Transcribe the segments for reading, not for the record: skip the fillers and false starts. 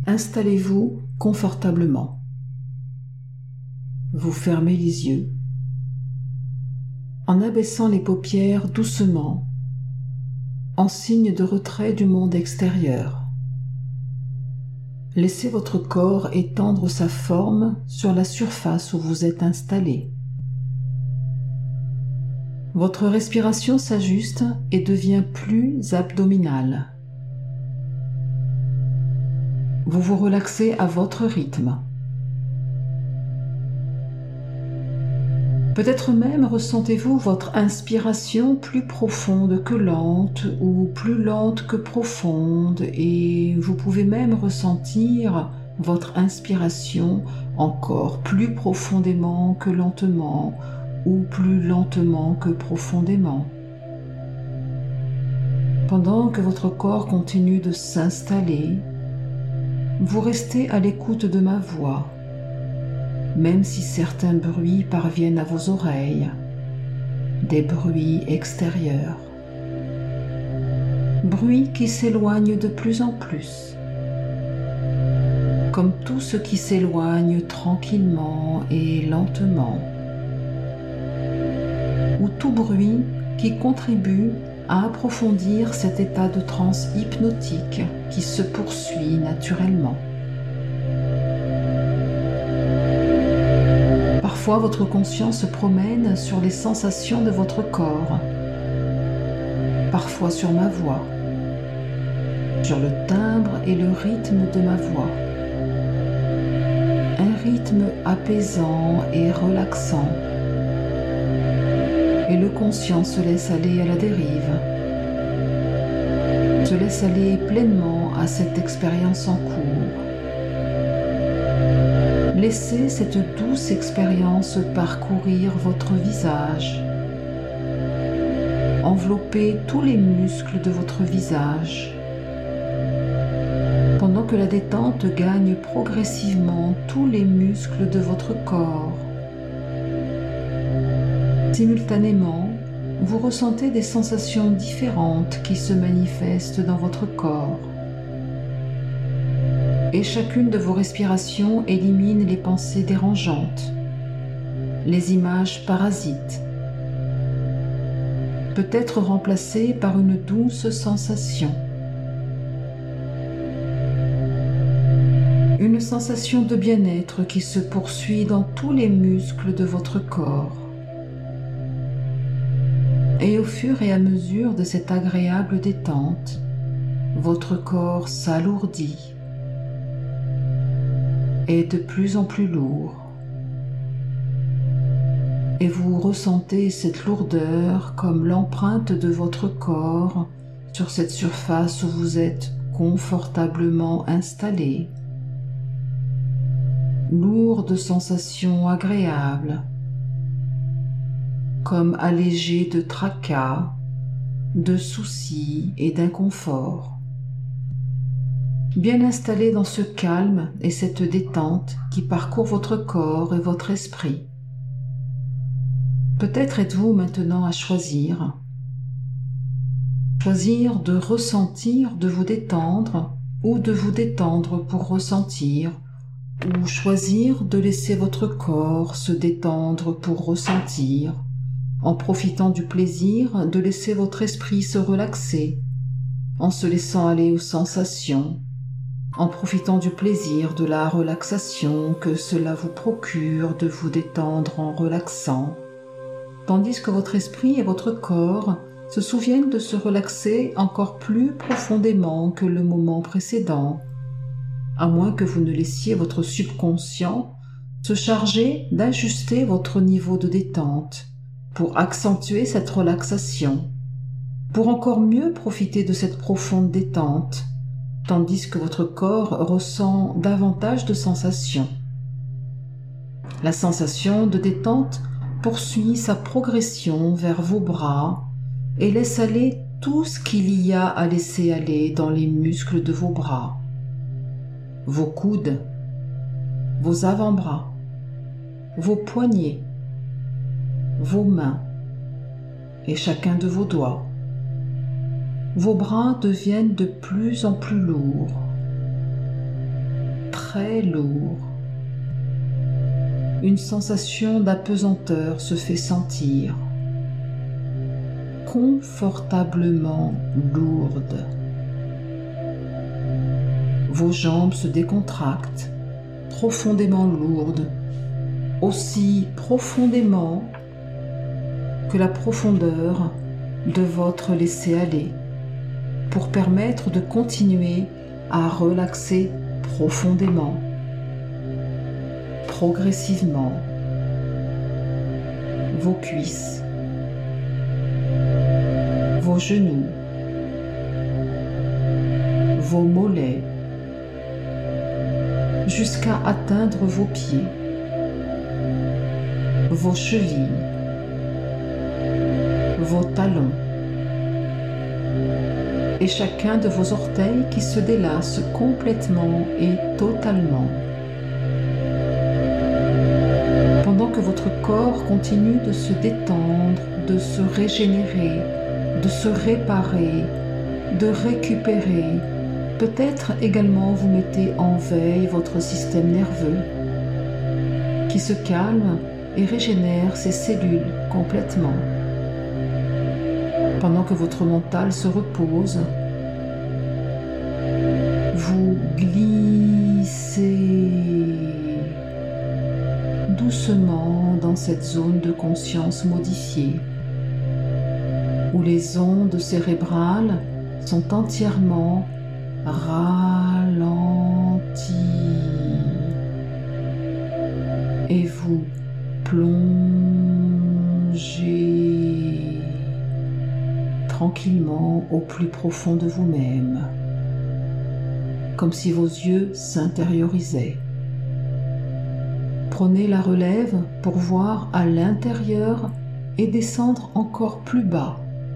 Installez-vous confortablement. Vous fermez les yeux. En abaissant les paupières doucement, en signe de retrait du monde extérieur. Laissez votre corps étendre sa forme sur la surface où vous êtes installé. Votre respiration s'ajuste et devient plus abdominale. Vous vous relaxez à votre rythme. Peut-être même ressentez-vous votre inspiration plus profonde que lente ou plus lente que profonde, et vous pouvez même ressentir votre inspiration encore plus profondément que lentement ou plus lentement que profondément. Pendant que votre corps continue de s'installer, vous restez à l'écoute de ma voix, même si certains bruits parviennent à vos oreilles, des bruits extérieurs, bruits qui s'éloignent de plus en plus, comme tout ce qui s'éloigne tranquillement et lentement, ou tout bruit qui contribue à approfondir cet état de transe hypnotique qui se poursuit naturellement. Parfois, votre conscience se promène sur les sensations de votre corps, parfois sur ma voix, sur le timbre et le rythme de ma voix. Un rythme apaisant et relaxant. Et le conscient se laisse aller à la dérive, se laisse aller pleinement à cette expérience en cours. Laissez cette douce expérience parcourir votre visage, envelopper tous les muscles de votre visage, pendant que la détente gagne progressivement tous les muscles de votre corps. Simultanément, vous ressentez des sensations différentes qui se manifestent dans votre corps. Et chacune de vos respirations élimine les pensées dérangeantes, les images parasites, peut être remplacées par une douce sensation. Une sensation de bien-être qui se poursuit dans tous les muscles de votre corps. Et au fur et à mesure de cette agréable détente, votre corps s'alourdit, est de plus en plus lourd, et vous ressentez cette lourdeur comme l'empreinte de votre corps sur cette surface où vous êtes confortablement installé. Lourde sensation agréable, comme allégé de tracas, de soucis et d'inconfort. Bien installé dans ce calme et cette détente qui parcourt votre corps et votre esprit. Peut-être êtes-vous maintenant à choisir de ressentir, de vous détendre, ou de vous détendre pour ressentir, ou choisir de laisser votre corps se détendre pour ressentir, en profitant du plaisir de laisser votre esprit se relaxer, en se laissant aller aux sensations, en profitant du plaisir de la relaxation que cela vous procure de vous détendre en relaxant, tandis que votre esprit et votre corps se souviennent de se relaxer encore plus profondément que le moment précédent, à moins que vous ne laissiez votre subconscient se charger d'ajuster votre niveau de détente pour accentuer cette relaxation, pour encore mieux profiter de cette profonde détente, tandis que votre corps ressent davantage de sensations. La sensation de détente poursuit sa progression vers vos bras et laisse aller tout ce qu'il y a à laisser aller dans les muscles de vos bras, vos coudes, vos avant-bras, vos poignets, vos mains et chacun de vos doigts. Vos bras deviennent de plus en plus lourds. très lourd. Une sensation d'apesanteur se fait sentir, confortablement lourde. Vos jambes se décontractent, profondément lourdes, aussi profondément que la profondeur de votre laisser-aller, pour permettre de continuer à relaxer profondément, progressivement, vos cuisses, vos genoux, vos mollets, jusqu'à atteindre vos pieds, vos chevilles, vos talons, et chacun de vos orteils qui se délasse complètement et totalement. Pendant que votre corps continue de se détendre, de se régénérer, de se réparer, de récupérer, peut-être également vous mettez en veille votre système nerveux qui se calme et régénère ses cellules complètement. Pendant que votre mental se repose, vous glissez doucement dans cette zone de conscience modifiée, où les ondes cérébrales sont entièrement ralenties et vous plongez tranquillement au plus profond de vous-même, comme si vos yeux s'intériorisaient. Prenez la relève pour voir à l'intérieur et descendre encore plus bas.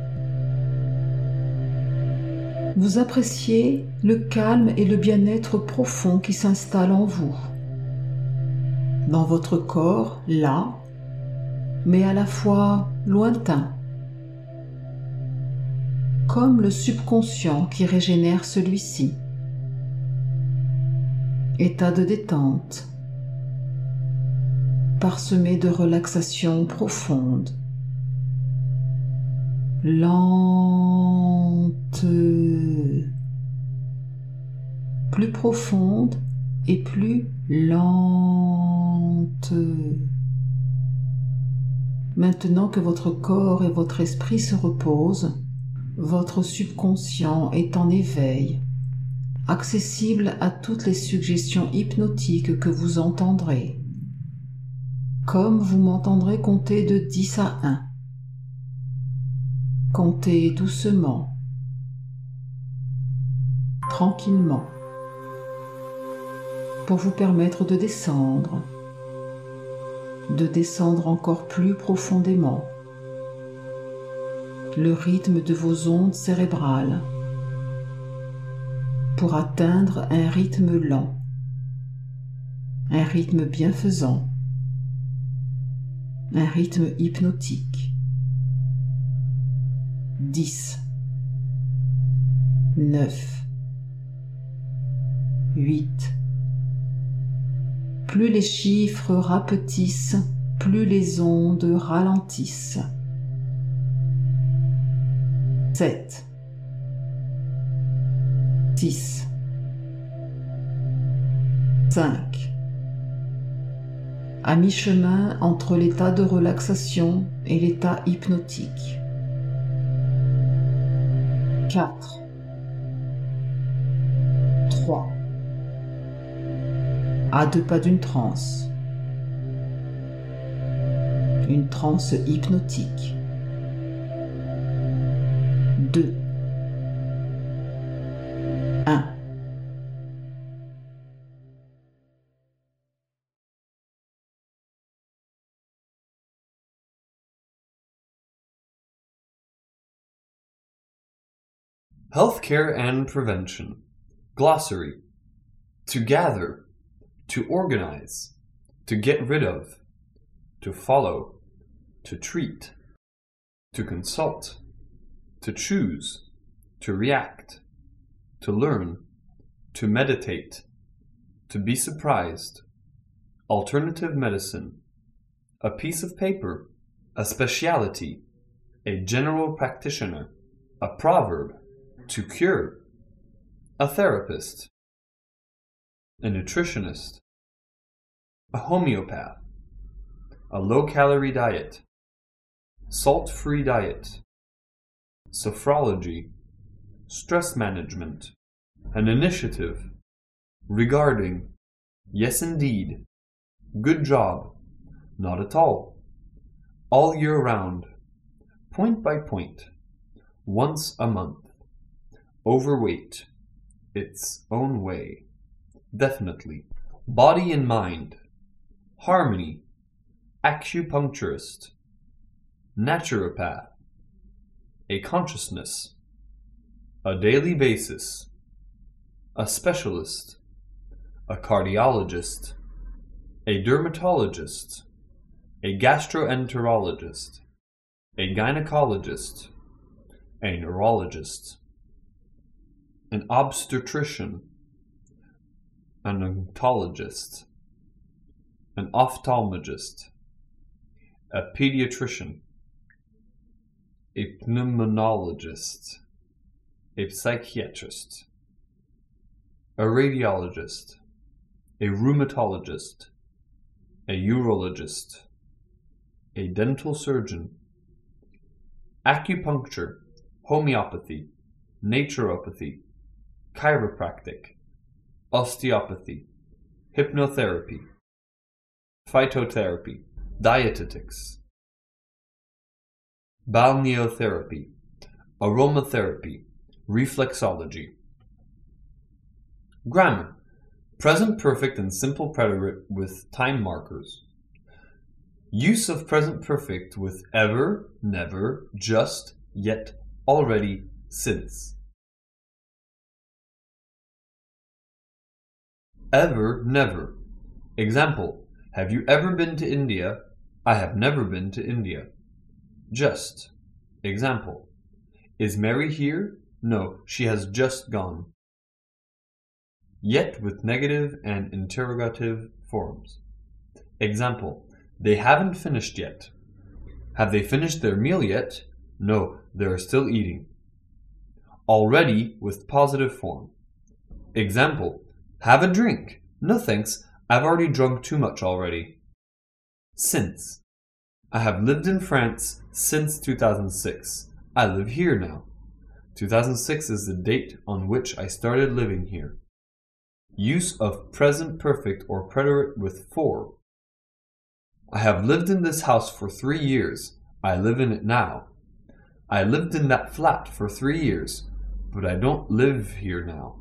Vous appréciez le calme et le bien-être profond qui s'installe en vous, dans votre corps, là, mais à la fois lointain, comme le subconscient qui régénère celui-ci. État de détente, parsemé de relaxation profonde, lente, plus profonde et plus lente. Maintenant que votre corps et votre esprit se reposent, votre subconscient est en éveil, accessible à toutes les suggestions hypnotiques que vous entendrez, comme vous m'entendrez compter de 10 à 1. Comptez doucement, tranquillement, pour vous permettre de descendre encore plus profondément le rythme de vos ondes cérébrales pour atteindre un rythme lent, un rythme bienfaisant, un rythme hypnotique. 10, 9, 8. Plus les chiffres rapetissent, plus les ondes ralentissent. 7, 6, 5. À mi-chemin entre l'état de relaxation et l'état hypnotique. 4, 3. À 2 pas d'une transe. Une transe hypnotique. 2, 1. Healthcare and prevention. Glossary. To gather, to organize, to get rid of, to follow, to treat, to consult, to choose, to react, to learn, to meditate, To be surprised. Alternative medicine. A piece of paper. A speciality. A general practitioner. A proverb. To cure. A therapist. A nutritionist. A homeopath. A low-calorie diet. Salt-free diet. Sophrology. Stress management. An initiative. Regarding. Yes, indeed. Good job. Not at all. All year round. Point by point. Once a month. Overweight. Its own way. Definitely. Body and mind. Harmony. Acupuncturist. Naturopath. A consciousness. A daily basis. A specialist. A cardiologist. A dermatologist. A gastroenterologist. A gynecologist. A neurologist. An obstetrician. An oncologist. An ophthalmologist. A pediatrician. A pneumonologist. A psychiatrist. A radiologist. A rheumatologist. A urologist. A dental surgeon. Acupuncture. Homeopathy. Naturopathy. Chiropractic. Osteopathy. Hypnotherapy. Phytotherapy. Dietetics. Balneotherapy. Aromatherapy. Reflexology. Grammar. Present perfect and simple preterite with time markers. Use of present perfect with ever, never, just, yet, already, since. Ever, never. Example. Have you ever been to India? I have never been to India. Just. Example. Is Mary here? No, she has just gone. Yet with negative and interrogative forms. Example. They haven't finished yet. Have they finished their meal yet? No, they are still eating. Already with positive form. Example. Have a drink. No thanks, I've already drunk too much already. Since. I have lived in France since 2006. I live here now. 2006 is the date on which I started living here. Use of present perfect or preterite with for. I have lived in this house for 3 years. I live in it now. I lived in that flat for 3 years, but I don't live here now.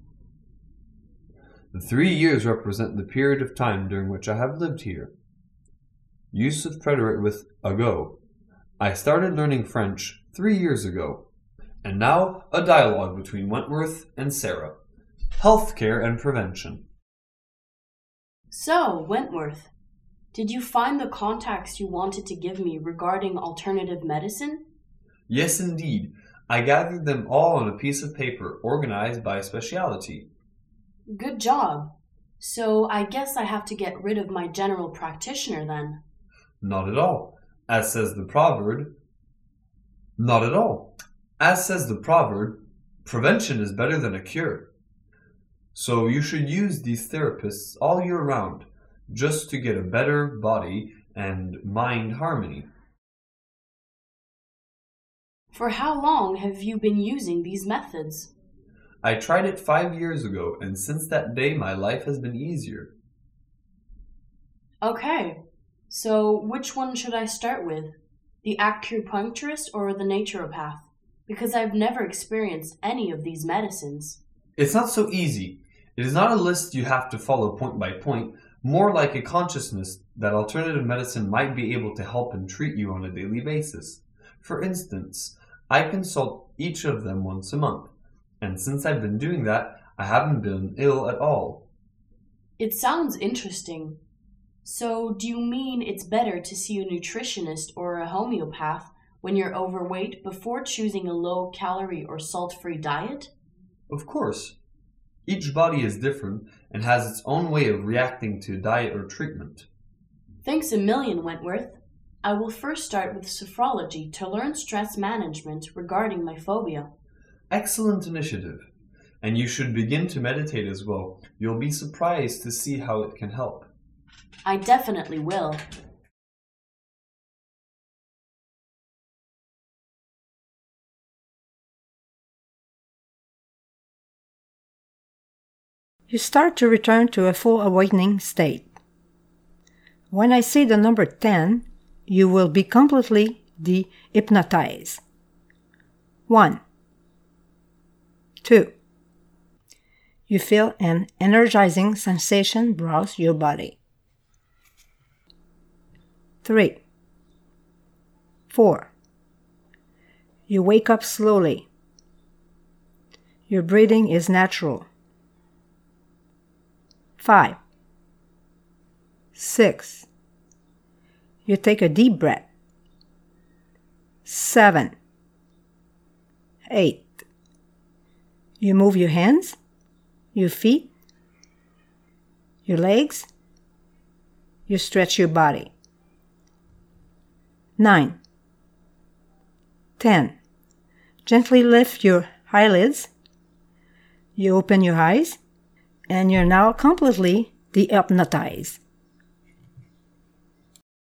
The 3 years represent the period of time during which I have lived here. Use of preterite with ago. I started learning French 3 years ago. And now, a dialogue between Wentworth and Sarah. Healthcare and prevention. So, Wentworth, did you find the contacts you wanted to give me regarding alternative medicine? Yes, indeed. I gathered them all on a piece of paper, organized by speciality. Good job. So, I guess I have to get rid of my general practitioner then. Not at all. As says the proverb, not at all. As says the proverb, prevention is better than a cure. So you should use these therapists all year round, just to get a better body and mind harmony. For how long have you been using these methods? I tried it 5 years ago, and since that day my life has been easier. Okay, so which one should I start with? The acupuncturist or the naturopath? Because I've never experienced any of these medicines. It's not so easy. It is not a list you have to follow point by point, more like a consciousness that alternative medicine might be able to help and treat you on a daily basis. For instance, I consult each of them once a month, and since I've been doing that, I haven't been ill at all. It sounds interesting. So, do you mean it's better to see a nutritionist or a homeopath when you're overweight before choosing a low-calorie or salt-free diet? Of course. Each body is different and has its own way of reacting to diet or treatment. Thanks a million, Wentworth. I will first start with sophrology to learn stress management regarding my phobia. Excellent initiative. And you should begin to meditate as well. You'll be surprised to see how it can help. I definitely will. You start to return to a full awakening state. When I say the number 10, you will be completely de-hypnotized. 1, 2. You feel an energizing sensation browse your body. 3, 4. You wake up slowly. Your breathing is natural. 5, 6. You take a deep breath. 7, 8. You move your hands, your feet, your legs. You stretch your body. 9, 10. Gently lift your eyelids. You open your eyes, and you're now completely de-hypnotized.